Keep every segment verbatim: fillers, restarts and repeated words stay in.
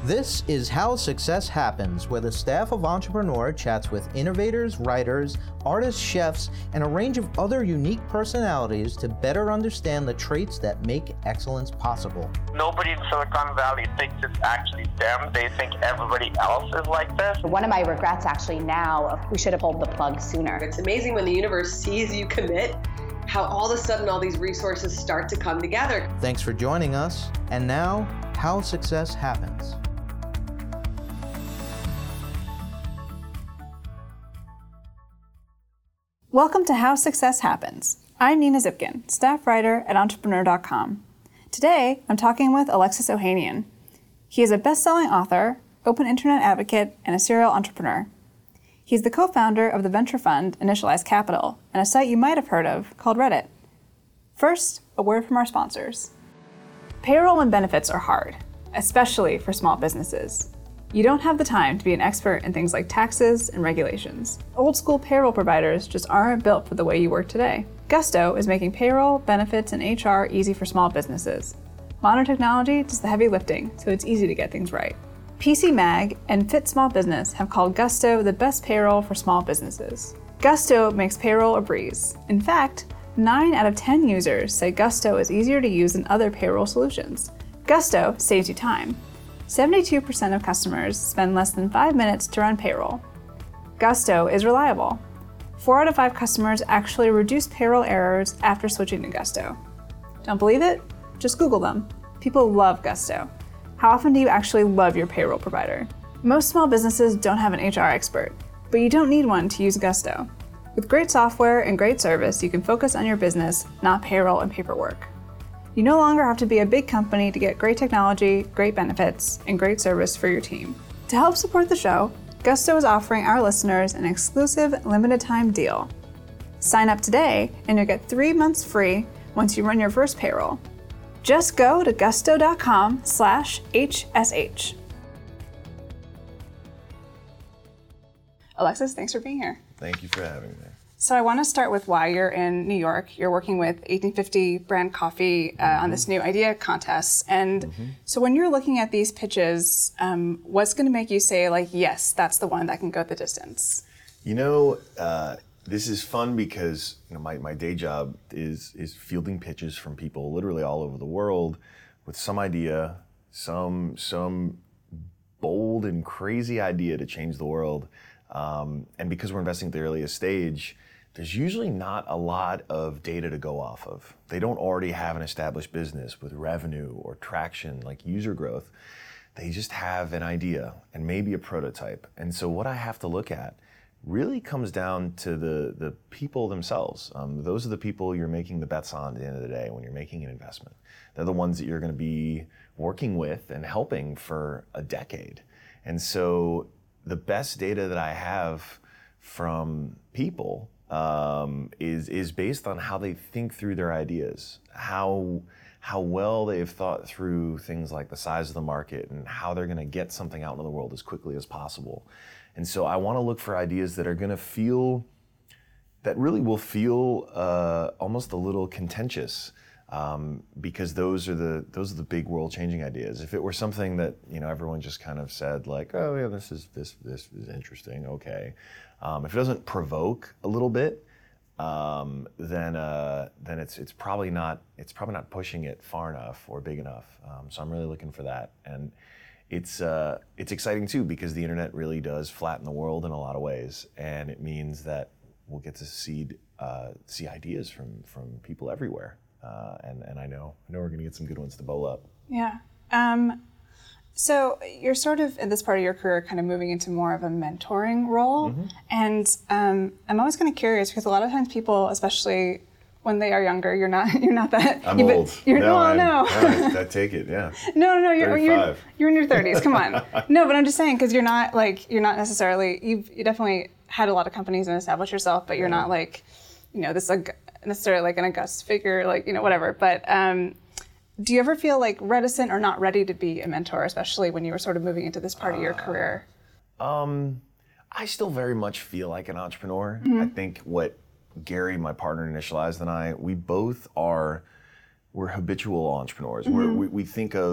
This is How Success Happens, where the staff of Entrepreneur chats with innovators, writers, artists, chefs, and a range of other unique personalities to better understand the traits that make excellence possible. Nobody in Silicon Valley thinks it's actually them. They think everybody else is like this. One of my regrets actually now, we should have pulled the plug sooner. It's amazing when the universe sees you commit, how all of a sudden all these resources start to come together. Thanks for joining us. And now, How Success Happens. Welcome to How Success Happens. I'm Nina Zipkin, staff writer at entrepreneur dot com. Today, I'm talking with Alexis Ohanian. He is a best-selling author, open internet advocate, and a serial entrepreneur. He's the co-founder of the venture fund Initialize Capital, and a site you might have heard of called Reddit. First, a word from our sponsors. Payroll and benefits are hard, especially for small businesses. You don't have the time to be an expert in things like taxes and regulations. Old school payroll providers just aren't built for the way you work today. Gusto is making payroll, benefits, and H R easy for small businesses. Modern technology does the heavy lifting, so it's easy to get things right. P C Mag and Fit Small Business have called Gusto the best payroll for small businesses. Gusto makes payroll a breeze. In fact, nine out of ten users say Gusto is easier to use than other payroll solutions. Gusto saves you time. seventy-two percent of customers spend less than five minutes to run payroll. Gusto is reliable. Four out of five customers actually reduce payroll errors after switching to Gusto. Don't believe it? Just Google them. People love Gusto. How often do you actually love your payroll provider? Most small businesses don't have an H R expert, but you don't need one to use Gusto. With great software and great service, you can focus on your business, not payroll and paperwork. You no longer have to be a big company to get great technology, great benefits, and great service for your team. To help support the show, Gusto is offering our listeners an exclusive limited-time deal. Sign up today and you'll get three months free once you run your first payroll. Just go to gusto.com slash HSH. Alexis, thanks for being here. Thank you for having me. So I want to start with why you're in New York. You're working with eighteen fifty Brand Coffee uh, mm-hmm. on this new idea contest. And mm-hmm. so when you're looking at these pitches, um, what's going to make you say, like, yes, that's the one that can go the distance? You know, uh, this is fun because you know my, my day job is is fielding pitches from people literally all over the world with some idea, some some bold and crazy idea to change the world. Um, and because we're investing at the earliest stage, there's usually not a lot of data to go off of. They don't already have an established business with revenue or traction like user growth. They just have an idea and maybe a prototype. And so what I have to look at really comes down to the, the people themselves. Um, those are the people you're making the bets on at the end of the day when you're making an investment. They're the ones that you're going to be working with and helping for a decade. And so the best data that I have from people um, is is based on how they think through their ideas, how how well they've thought through things like the size of the market and how they're going to get something out into the world as quickly as possible. And so I want to look for ideas that are going to feel, that really will feel uh, almost a little contentious. Um, because those are the those are the big world-changing ideas. If it were something that you know everyone just kind of said like, oh yeah, this is this this is interesting, okay. Um, if it doesn't provoke a little bit, um, then uh, then it's it's probably not it's probably not pushing it far enough or big enough. Um, so I'm really looking for that, and it's uh, it's exciting too because the internet really does flatten the world in a lot of ways, and it means that we'll get to see uh, see ideas from from people everywhere. Uh, and, and I know I know we're going to get some good ones to bowl up. Yeah. Um, so you're sort of, in this part of your career, kind of moving into more of a mentoring role. Mm-hmm. And um, I'm always kind of curious because a lot of times people, especially when they are younger, you're not you're not that. I'm you, old. You're, no, no, I'm, no. I, I take it, yeah. No, no, no. You're, you're you're in your thirties. Come on. No, but I'm just saying because you're not like you're not necessarily you've you definitely had a lot of companies and established yourself, but you're yeah. not like, you know, this like necessarily like an august figure, like, you know, whatever. But um, do you ever feel like reticent or not ready to be a mentor, especially when you were sort of moving into this part uh, of your career? Um, I still very much feel like an entrepreneur. Mm-hmm. I think what Gary, my partner in Initialize, and I, we both are, we're habitual entrepreneurs. Mm-hmm. We're, we we think of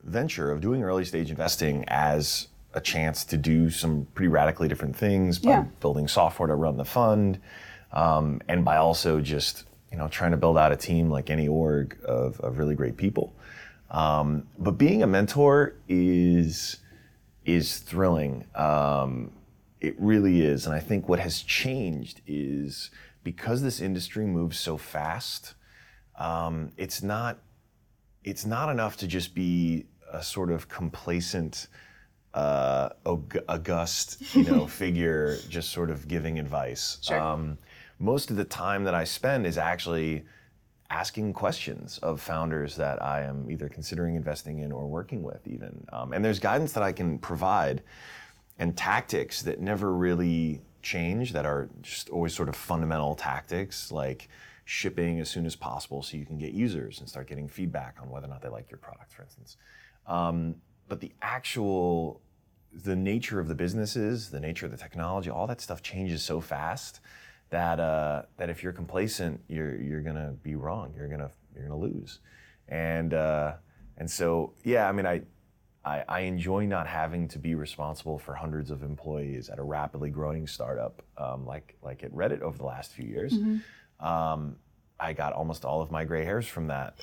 venture of doing early stage investing as a chance to do some pretty radically different things by Yeah. building software to run the fund, um, and by also just you know trying to build out a team like any org of, of really great people. Um, but being a mentor is is thrilling. Um, it really is, and I think what has changed is because this industry moves so fast. Um, it's not it's not enough to just be a sort of complacent, uh, aug- august, you know, figure just sort of giving advice. Sure. Um, most of the time that I spend is actually asking questions of founders that I am either considering investing in or working with even. Um, and there's guidance that I can provide and tactics that never really change, that are just always sort of fundamental tactics, like shipping as soon as possible so you can get users and start getting feedback on whether or not they like your product, for instance. Um, but the actual, the nature of the businesses, the nature of the technology, all that stuff changes so fast that uh, that if you're complacent, you're you're gonna be wrong. You're gonna you're gonna lose. And uh, and so yeah, I mean, I, I I enjoy not having to be responsible for hundreds of employees at a rapidly growing startup um, like like at Reddit over the last few years. Mm-hmm. Um, I got almost all of my gray hairs from that.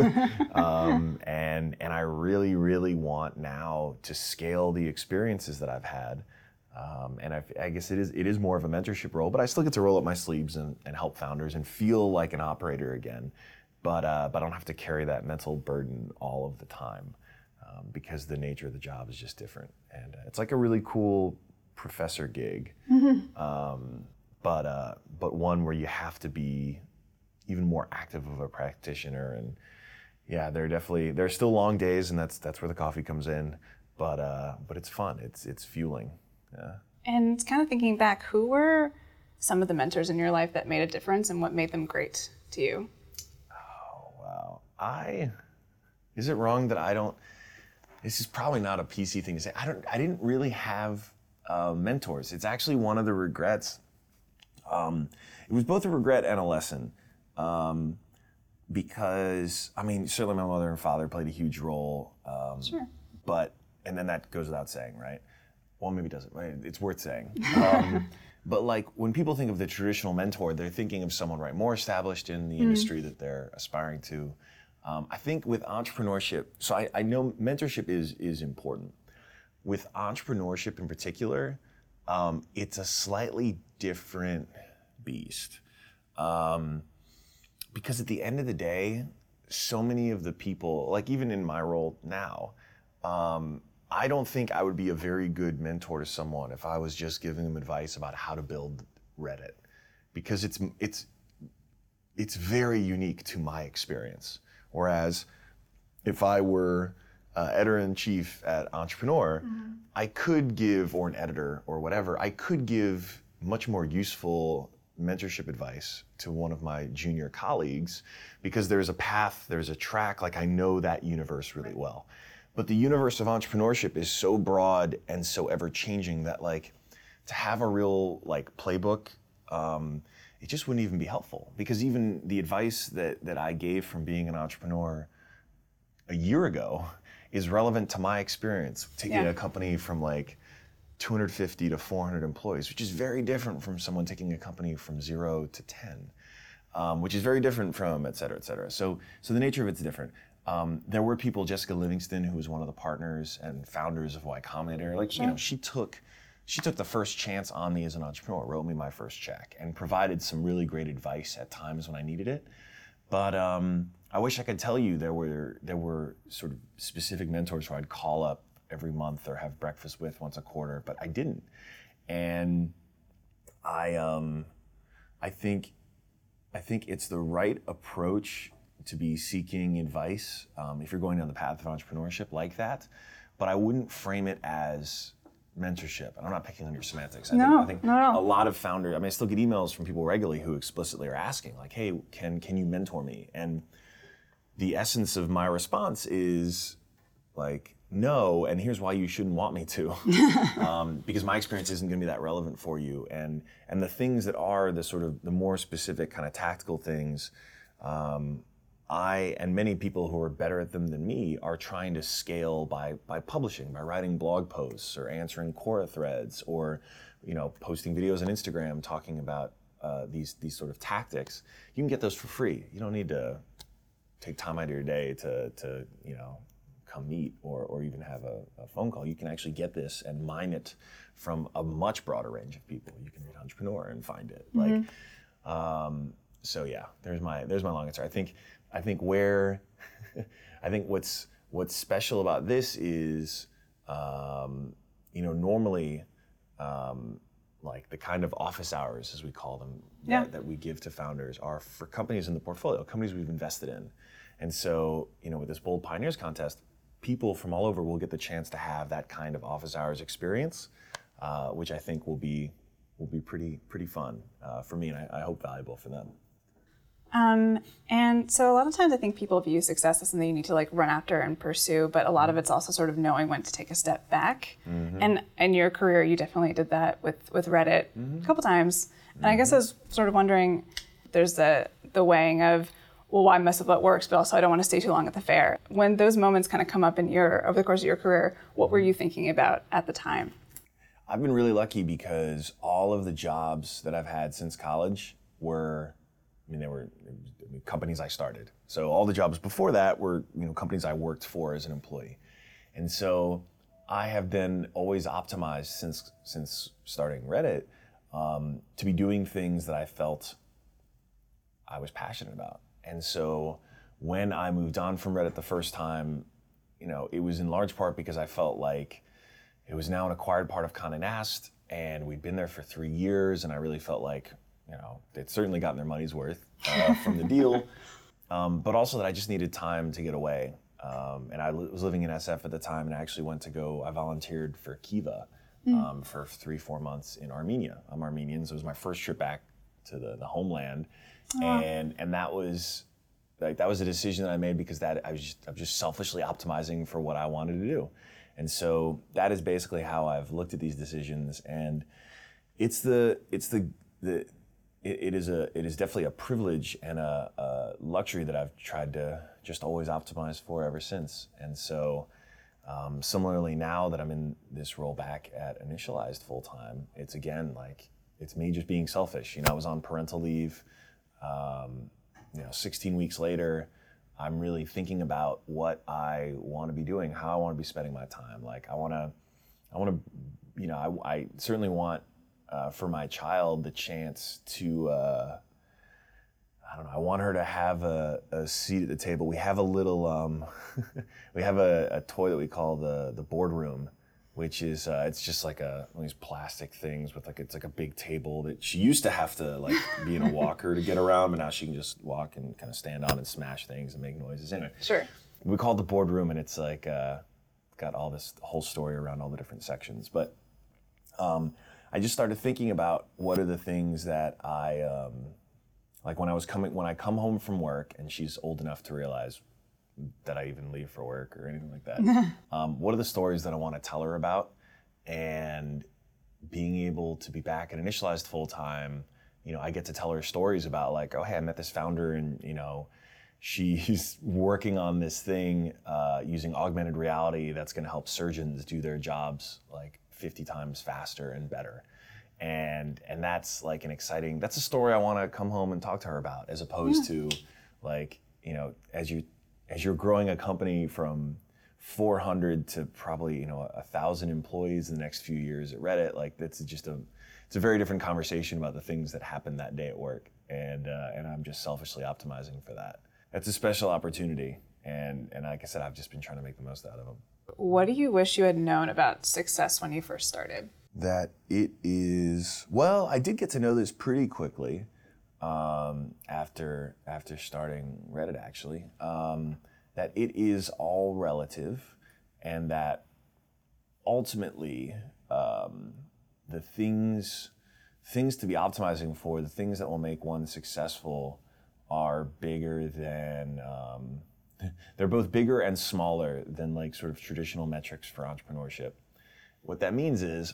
um, and and I really, really want now to scale the experiences that I've had. Um, and I, I guess it is it is more of a mentorship role, but I still get to roll up my sleeves and, and help founders and feel like an operator again. But uh, but I don't have to carry that mental burden all of the time um, because the nature of the job is just different. And uh, it's like a really cool professor gig. Mm-hmm. Um, but uh, but one where you have to be even more active of a practitioner. And yeah, there are definitely there are still long days, and that's that's where the coffee comes in. But uh, but it's fun. It's it's fueling. Yeah. And kind of thinking back, who were some of the mentors in your life that made a difference, and what made them great to you? Oh wow, I is it wrong that I don't? This is probably not a P C thing to say. I don't. I didn't really have uh, mentors. It's actually one of the regrets. Um, it was both a regret and a lesson, um, because I mean, certainly my mother and father played a huge role. Um, Sure. But and then that goes without saying, right? Well, maybe it doesn't. It's worth saying. Um, but like when people think of the traditional mentor, they're thinking of someone right more established in the mm-hmm. industry that they're aspiring to. Um, I think with entrepreneurship, so I, I know mentorship is is important. With entrepreneurship in particular, um, it's a slightly different beast. Um, because at the end of the day, so many of the people, like even in my role now, um, I don't think I would be a very good mentor to someone if I was just giving them advice about how to build Reddit, because it's it's it's very unique to my experience. Whereas if I were uh, editor-in-chief at Entrepreneur, mm-hmm. I could give, or an editor or whatever, I could give much more useful mentorship advice to one of my junior colleagues because there's a path, there's a track, like I know that universe really well. But the universe of entrepreneurship is so broad and so ever-changing that like to have a real like playbook, um, it just wouldn't even be helpful. Because even the advice that, that I gave from being an entrepreneur a year ago is relevant to my experience, taking yeah. a company from like two hundred fifty to four hundred employees, which is very different from someone taking a company from zero to ten, um, which is very different from et cetera, et cetera. So, so the nature of it's different. Um, there were people, Jessica Livingston, who was one of the partners and founders of Y Combinator, like, sure. you know, she took she took the first chance on me as an entrepreneur, wrote me my first check, and provided some really great advice at times when I needed it. But um, I wish I could tell you there were there were sort of specific mentors who I'd call up every month or have breakfast with once a quarter, but I didn't. And I um, I think I think it's the right approach to be seeking advice um, if you're going down the path of entrepreneurship like that, but I wouldn't frame it as mentorship. And I'm not picking on your semantics. I no, think, I think no. a lot of founders, I mean, I still get emails from people regularly who explicitly are asking, like, hey, can can you mentor me? And the essence of my response is like, no, and here's why you shouldn't want me to. um, because my experience isn't gonna be that relevant for you. And and the things that are the sort of the more specific kind of tactical things, um, I and many people who are better at them than me are trying to scale by by publishing, by writing blog posts or answering Quora threads, or you know posting videos on Instagram talking about uh, these these sort of tactics. You can get those for free. You don't need to take time out of your day to to you know come meet or or even have a, a phone call. You can actually get this and mine it from a much broader range of people. You can read Entrepreneur and find it. Mm-hmm. Like, um, so yeah, there's my there's my long answer. I think. I think where, I think what's what's special about this is, um, you know, normally, um, like the kind of office hours, as we call them, yeah. that, that we give to founders are for companies in the portfolio, companies we've invested in. And so, you know, with this Bold Pioneers contest, people from all over will get the chance to have that kind of office hours experience, uh, which I think will be will be pretty pretty fun uh, for me, and I, I hope valuable for them. Um, and so a lot of times I think people view success as something you need to like run after and pursue, but a lot of it's also sort of knowing when to take a step back. Mm-hmm. And in your career, you definitely did that with, with Reddit mm-hmm. a couple times. And mm-hmm. I guess I was sort of wondering, there's the, the weighing of, well, why mess with what works, but also I don't want to stay too long at the fair. When those moments kind of come up in your, over the course of your career, what were you thinking about at the time? I've been really lucky because all of the jobs that I've had since college were I mean, they were I mean, companies I started. So all the jobs before that were, you know, companies I worked for as an employee. And so I have been always optimized since since starting Reddit um, to be doing things that I felt I was passionate about. And so when I moved on from Reddit the first time, you know, it was in large part because I felt like it was now an acquired part of Condé Nast, and we'd been there for three years, and I really felt like, you know, they'd certainly gotten their money's worth uh, from the deal, um, but also that I just needed time to get away. Um, and I li- was living in S F at the time, and I actually went to go, I volunteered for Kiva um, mm. for three, four months in Armenia. I'm Armenian, so it was my first trip back to the, the homeland. Oh. And and that was like that was a decision that I made because that I was just, I was just selfishly optimizing for what I wanted to do. And so that is basically how I've looked at these decisions. And it's the, it's the, the, It, it is a it is definitely a privilege and a, a luxury that I've tried to just always optimize for ever since. And so um, similarly now that I'm in this role back at Initialized full time, it's again like it's me just being selfish. You know, I was on parental leave. Um, you know, sixteen weeks later, I'm really thinking about what I want to be doing, how I want to be spending my time. Like I want to, I want to, you know, I, I certainly want. Uh, for my child, the chance to, uh, I don't know, I want her to have a, a seat at the table. We have a little, um, we have a, a toy that we call the the boardroom, which is, uh, it's just like a, one of these plastic things with like, it's like a big table that she used to have to like be in a walker to get around, but now she can just walk and kind of stand on and smash things and make noises. Anyway, sure. We call it the boardroom, and it's like, uh, got all this whole story around all the different sections. But, um, I just started thinking about what are the things that I, um, like when I was coming, when I come home from work and she's old enough to realize that I even leave for work or anything like that. um, what are the stories that I want to tell her about? And being able to be back at Initialized full time, you know, I get to tell her stories about like, oh, hey, I met this founder and, you know, she's working on this thing uh, using augmented reality that's going to help surgeons do their jobs like fifty times faster and better. And and that's like an exciting, that's a story I want to come home and talk to her about, as opposed yeah. to like, you know, as you as you're growing a company from four hundred to probably, you know, a thousand employees in the next few years at Reddit, like that's just a, it's a very different conversation about the things that happened that day at work. And uh, and I'm just selfishly optimizing for that. That's a special opportunity. And and like I said, I've just been trying to make the most out of them. What do you wish you had known about success when you first started? That it is, well, I did get to know this pretty quickly um, after after starting Reddit, actually, um, that it is all relative, and that ultimately um, the things things to be optimizing for, the things that will make one successful are bigger than, um, they're both bigger and smaller than like sort of traditional metrics for entrepreneurship. What that means is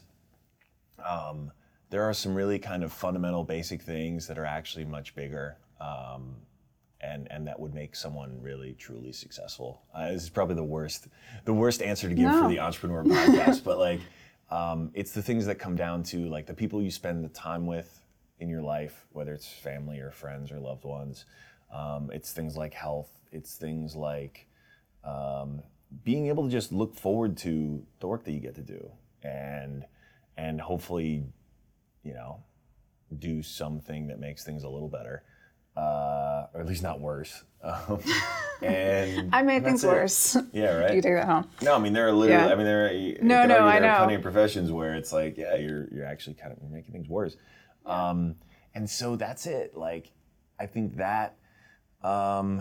um, there are some really kind of fundamental basic things that are actually much bigger um, and and that would make someone really truly successful. Uh, this is probably the worst the worst answer to give No. for the Entrepreneur Podcast, but like um, it's the things that come down to like the people you spend the time with in your life, whether it's family or friends or loved ones. Um, it's things like health. It's things like um, being able to just look forward to the work that you get to do, and and hopefully, you know, do something that makes things a little better, uh, or at least not worse. Um, and I made that's things it. worse. Yeah, right. You take that home. No, I mean there are literally. Yeah. I mean there. Are, you No, could no, argue I there are know. plenty of professions where it's like, yeah, you're you're actually kind of you're making things worse. Um, and so that's it. Like, I think that um,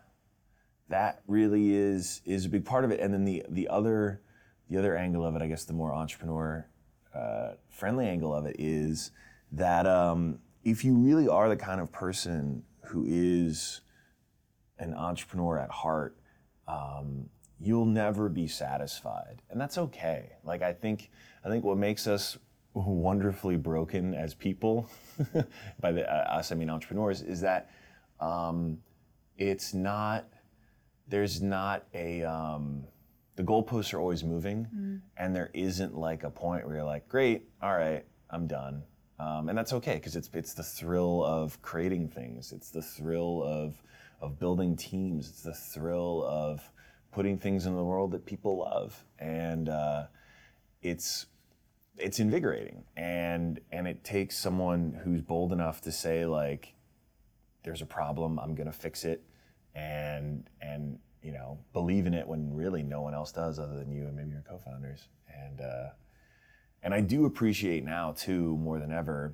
that really is is a big part of it. And then the the other the other angle of it, I guess, the more entrepreneur uh, friendly angle of it is that um, if you really are the kind of person who is an entrepreneur at heart, um, you'll never be satisfied, and that's okay. Like I think, I think what makes us wonderfully broken as people, by the, uh, us I mean entrepreneurs, is that um, it's not. There's not a. Um, the goalposts are always moving, mm. and there isn't like a point where you're like, great, all right, I'm done. Um, and that's okay, because it's it's the thrill of creating things. It's the thrill of of building teams. It's the thrill of putting things in the world that people love, and uh, it's it's invigorating. And and it takes someone who's bold enough to say like, "There's a problem. I'm gonna fix it," and and you know believe in it when really no one else does other than you and maybe your co-founders. And uh, And I do appreciate now, too, more than ever,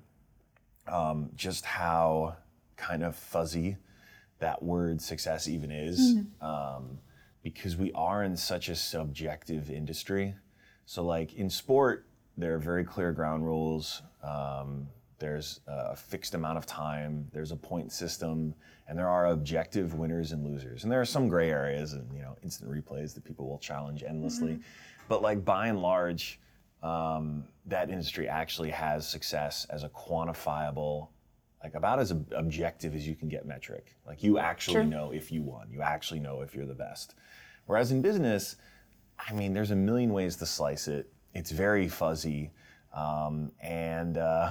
um, just how kind of fuzzy that word success even is. Mm-hmm. Um, because we are in such a subjective industry. So like in sport, there are very clear ground rules. Um, there's a fixed amount of time. There's a point system. And there are objective winners and losers. And there are some gray areas and, you know, instant replays that people will challenge endlessly. Mm-hmm. But like by and large, Um, that industry actually has success as a quantifiable, like about as ob- objective as you can get metric. Like you actually True. know if you won. You actually know if you're the best. Whereas in business, I mean, there's a million ways to slice it. It's very fuzzy. Um, and uh,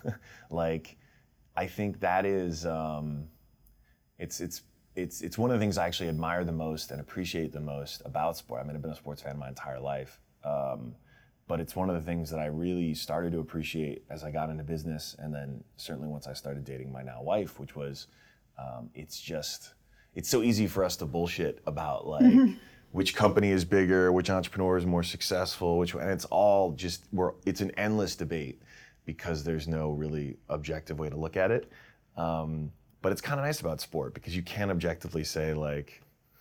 like, I think that is, um, it's, it's, it's, it's one of the things I actually admire the most and appreciate the most about sport. I mean, I've been a sports fan my entire life. Um, But it's one of the things that I really started to appreciate as I got into business, and then certainly once I started dating my now wife, which was, um, it's just, it's so easy for us to bullshit about like mm-hmm. which company is bigger, which entrepreneur is more successful, which, and it's all just, we're, it's an endless debate because there's no really objective way to look at it. Um, but it's kind of nice about sport because you can objectively say like,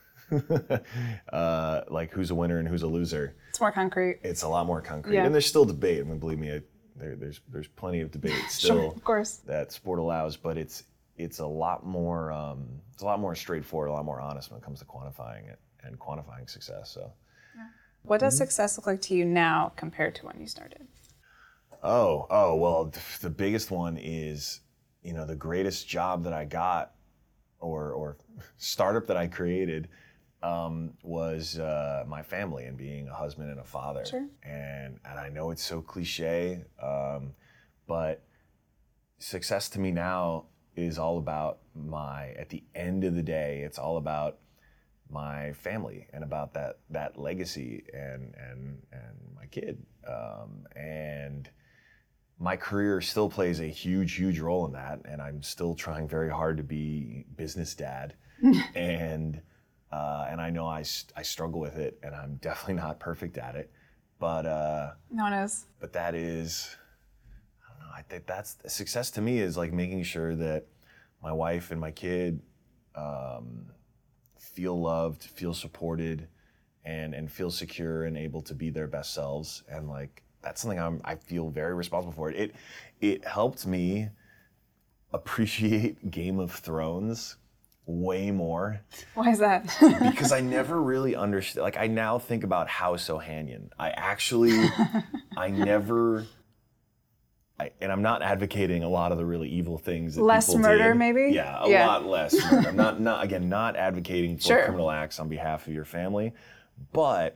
uh, like who's a winner and who's a loser. It's more concrete. It's a lot more concrete, yeah. and there's still debate. I mean, believe me, I, there, there's there's plenty of debate still sure, of course. that sport allows. But it's it's a lot more um, it's a lot more straightforward, a lot more honest when it comes to quantifying it and quantifying success. So, yeah. What does mm-hmm. success look like to you now compared to when you started? Oh, oh well, the biggest one is, you know, the greatest job that I got, or or startup that I created. Um, was uh, my family and being a husband and a father. Sure. And and I know it's so cliche, um, but success to me now is all about my, at the end of the day, it's all about my family and about that that legacy and and and my kid. Um, and my career still plays a huge, huge role in that, and I'm still trying very hard to be business dad. and Uh, and I know I, I struggle with it, and I'm definitely not perfect at it, but uh, no one is. But that is, I don't know. I think that's success to me is like making sure that my wife and my kid um, feel loved, feel supported, and and feel secure and able to be their best selves. And like that's something I'm I feel very responsible for. It it, it helped me appreciate Game of Thrones way more. Why is that? Because I never really understood, like I now think about House Ohanian. I actually, I never I, and I'm not advocating a lot of the really evil things that Less people murder, did. maybe? Yeah, a Yeah. lot less murder. I'm not, not, again, not advocating for Sure. criminal acts on behalf of your family, but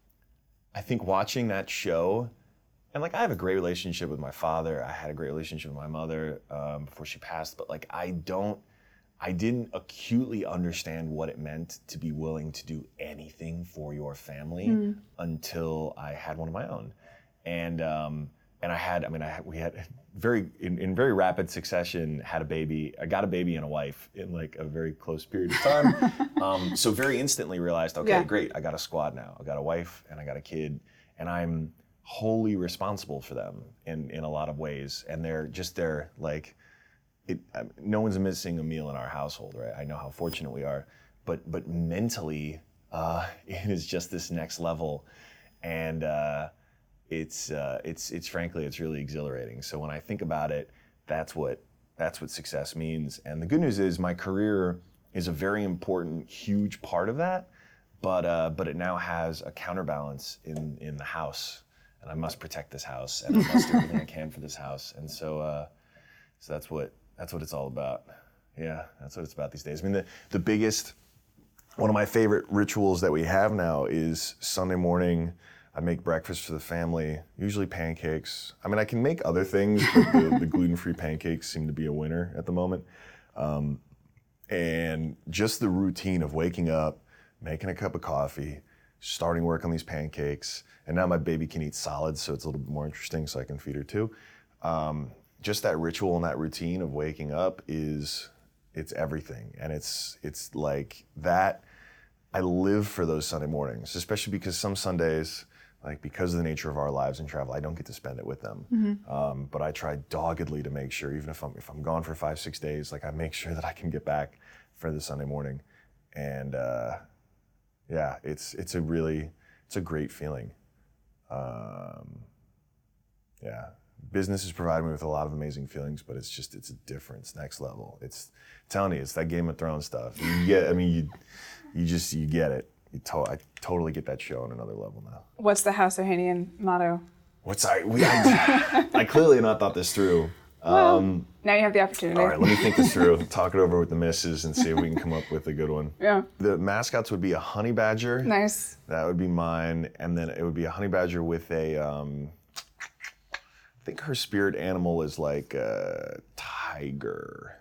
I think watching that show, and like I have a great relationship with my father. I had a great relationship with my mother um, before she passed, but like I don't, I didn't acutely understand what it meant to be willing to do anything for your family mm. until I had one of my own. And um, and I had, I mean, I had, we had very, in, in very rapid succession, had a baby. I got a baby and a wife in like a very close period of time. um, so very instantly realized, okay, yeah. great, I got a squad now. I got a wife and I got a kid, and I'm wholly responsible for them in, in a lot of ways. And they're just, they're like, it, no one's missing a meal in our household, right? I know how fortunate we are, but but mentally, uh, it is just this next level. And, uh, It's uh, it's it's frankly it's really exhilarating. So when I think about it, that's what that's what success means. And the good news is my career is a very important, huge part of that. But uh, but it now has a counterbalance in in the house, and I must protect this house, and I must do everything I can for this house. And so uh, so that's what that's what it's all about. Yeah, that's what it's about these days. I mean, the the biggest one of my favorite rituals that we have now is Sunday morning. I make breakfast for the family, usually pancakes. I mean, I can make other things, but the, the gluten-free pancakes seem to be a winner at the moment. Um, and just the routine of waking up, making a cup of coffee, starting work on these pancakes, and now my baby can eat solids, so it's a little bit more interesting, so I can feed her too. Um, just that ritual and that routine of waking up is, it's everything. And it's it's like that, I live for those Sunday mornings, especially because some Sundays, like because of the nature of our lives and travel, I don't get to spend it with them. Mm-hmm. Um, but I try doggedly to make sure, even if I'm if I'm gone for five, six days, like I make sure that I can get back for the Sunday morning. And uh, yeah, it's it's a really, it's a great feeling. Um, yeah, business has provided me with a lot of amazing feelings, but it's just, it's a difference, next level. It's, I'm telling you, it's that Game of Thrones stuff. You get, I mean, you you just, you get it. You to, I totally get that show on another level now. What's the House Ohanian motto? What's I? We, I, I clearly have not thought this through. Well, um, now you have the opportunity. All right, let me think this through. Talk it over with the missus and see if we can come up with a good one. Yeah. The mascots would be a honey badger. Nice. That would be mine, and then it would be a honey badger with a. Um, I think her spirit animal is like a tiger.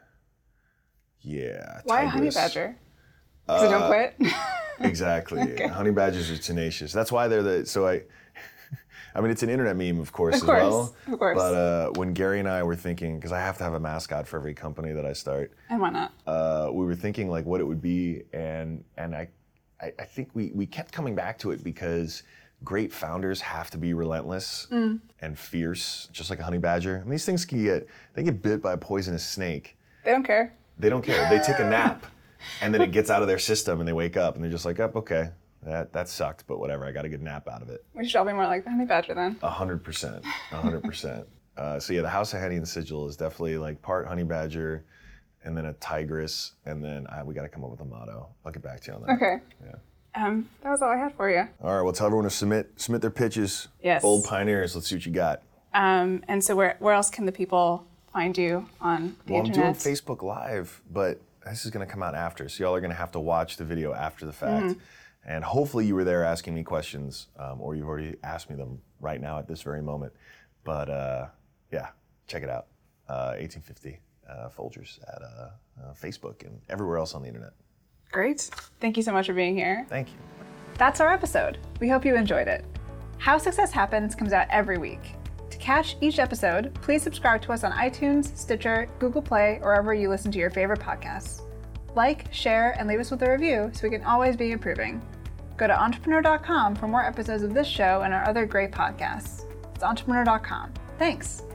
Yeah. Why tigress. a honey badger? Because uh, they don't quit? Exactly. Okay. Honey badgers are tenacious. That's why they're the, so I, I mean, it's an internet meme, of course, of course as well. Of course. But uh, when Gary and I were thinking, because I have to have a mascot for every company that I start. And why not? Uh, we were thinking like what it would be, and and I, I, I think we, we kept coming back to it because great founders have to be relentless mm. and fierce, just like a honey badger. And these things can get, they get bit by a poisonous snake. They don't care. They don't care. They take a nap, and then it gets out of their system, and they wake up, and they're just like, oh, okay, that that sucked, but whatever. I got a good nap out of it. We should all be more like the honey badger then. A hundred percent. A hundred percent. Uh, so yeah, the House Ohanian sigil is definitely like part honey badger, and then a tigress, and then uh, we got to come up with a motto. I'll get back to you on that. Okay. Yeah. Um, that was all I had for you. All right. Well, tell everyone to submit submit their pitches. Yes. Bold pioneers. Let's see what you got. Um, and so where where else can the people find you on the well, internet? I'm doing Facebook Live, but this is going to come out after, so y'all are going to have to watch the video after the fact. Mm-hmm. And hopefully you were there asking me questions, um, or you've already asked me them right now at this very moment. But uh, yeah, check it out. Uh, eighteen fifty uh, Folgers at uh, uh, Facebook and everywhere else on the internet. Great. Thank you so much for being here. Thank you. That's our episode. We hope you enjoyed it. How Success Happens comes out every week. To catch each episode, please subscribe to us on iTunes, Stitcher, Google Play, or wherever you listen to your favorite podcasts. Like, share, and leave us with a review so we can always be improving. Go to entrepreneur dot com for more episodes of this show and our other great podcasts. It's entrepreneur dot com. Thanks.